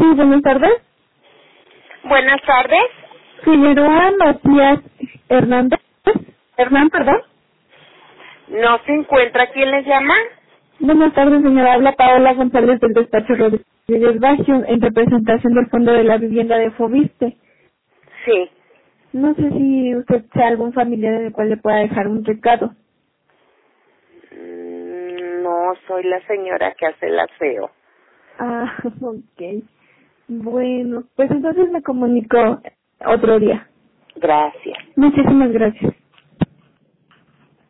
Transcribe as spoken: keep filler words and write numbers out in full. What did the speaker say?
Sí, buenas tardes. Buenas tardes. Figueroa Matías Hernández. Hernán, perdón. ¿No se encuentra quién les llama? Buenas tardes, señora. Habla Paola González del despacho Rodríguez Baggio en representación del Fondo de la Vivienda de Foviste. Sí. No sé si usted sea algún familiar en el cual le pueda dejar un recado. Mm, No, soy la señora que hace el aseo. Ah, ok. Bueno, pues entonces me comunico otro día. Gracias. Muchísimas gracias.